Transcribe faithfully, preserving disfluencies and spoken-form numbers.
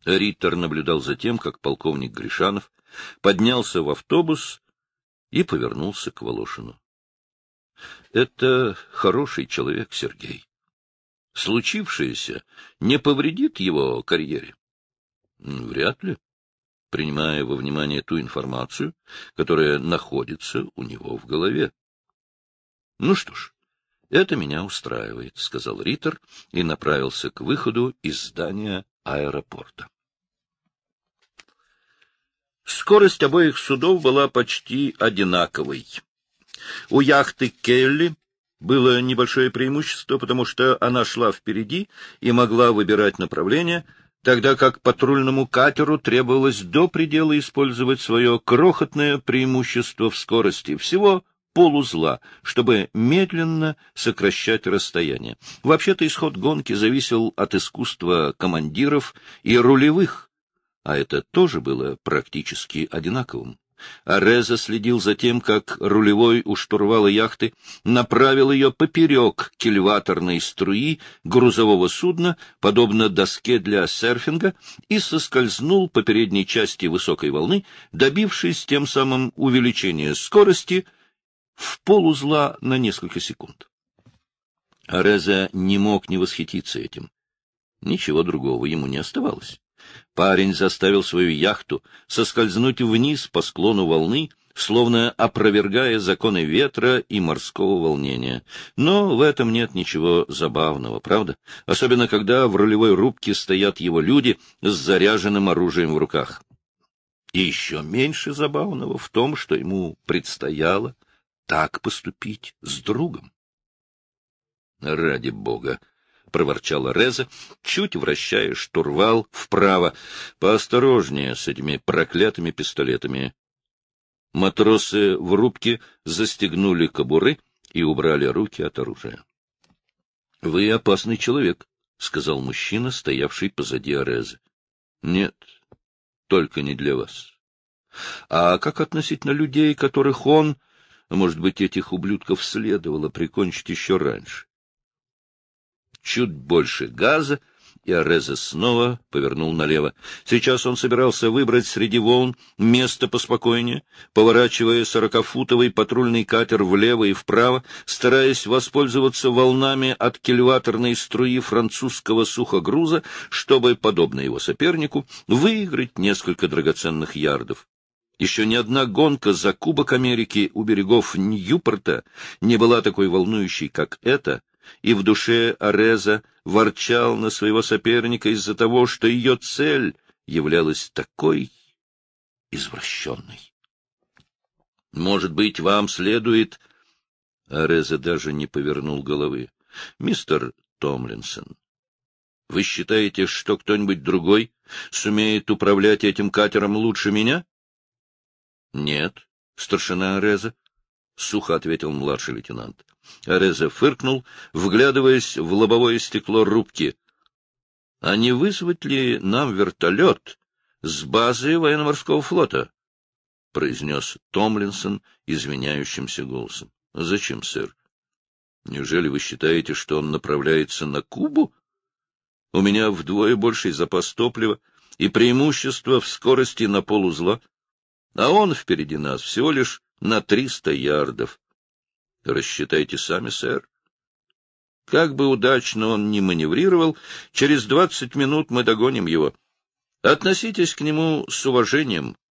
Риттер наблюдал за тем, как полковник Гришанов поднялся в автобус и повернулся к Волошину. — Это хороший человек, Сергей. Случившееся не повредит его карьере? — Вряд ли, принимая во внимание ту информацию, которая находится у него в голове. — Ну что ж, это меня устраивает, — сказал Риттер и направился к выходу из здания аэропорта. Скорость обоих судов была почти одинаковой. У яхты Келли было небольшое преимущество, потому что она шла впереди и могла выбирать направление, тогда как патрульному катеру требовалось до предела использовать свое крохотное преимущество в скорости, всего полузла, чтобы медленно сокращать расстояние. Вообще-то исход гонки зависел от искусства командиров и рулевых, а это тоже было практически одинаковым. Ареза следил за тем, как рулевой у штурвала яхты направил ее поперек кильваторной струи грузового судна, подобно доске для серфинга, и соскользнул по передней части высокой волны, добившись тем самым увеличения скорости в полузла на несколько секунд. Ареза не мог не восхититься этим. Ничего другого ему не оставалось. Парень заставил свою яхту соскользнуть вниз по склону волны, словно опровергая законы ветра и морского волнения. Но в этом нет ничего забавного, правда? Особенно, когда в рулевой рубке стоят его люди с заряженным оружием в руках. И еще меньше забавного в том, что ему предстояло так поступить с другом. Ради бога! — проворчал Ареза, чуть вращая штурвал вправо. — Поосторожнее с этими проклятыми пистолетами. Матросы в рубке застегнули кобуры и убрали руки от оружия. — Вы опасный человек, — сказал мужчина, стоявший позади Арезы. — Нет, только не для вас. — А как относительно людей, которых он... Может быть, этих ублюдков следовало прикончить еще раньше? Чуть больше газа, и Ареза снова повернул налево. Сейчас он собирался выбрать среди волн место поспокойнее, поворачивая сорокафутовый патрульный катер влево и вправо, стараясь воспользоваться волнами от кильваторной струи французского сухогруза, чтобы, подобно его сопернику, выиграть несколько драгоценных ярдов. Еще ни одна гонка за Кубок Америки у берегов Ньюпорта не была такой волнующей, как эта, и в душе Ареза ворчал на своего соперника из-за того, что ее цель являлась такой извращенной. — Может быть, вам следует... Ареза даже не повернул головы. — Мистер Томлинсон, вы считаете, что кто-нибудь другой сумеет управлять этим катером лучше меня? — Нет, старшина Ареза, — сухо ответил младший лейтенант. Ареза фыркнул, вглядываясь в лобовое стекло рубки. — А не вызвать ли нам вертолет с базы военно-морского флота? — произнес Томлинсон извиняющимся голосом. — Зачем, сэр? Неужели вы считаете, что он направляется на Кубу? У меня вдвое больший запас топлива и преимущество в скорости на полузла, а он впереди нас всего лишь на триста ярдов. Рассчитайте сами, сэр. Как бы удачно он ни маневрировал, через двадцать минут мы догоним его. Относитесь к нему с уважением,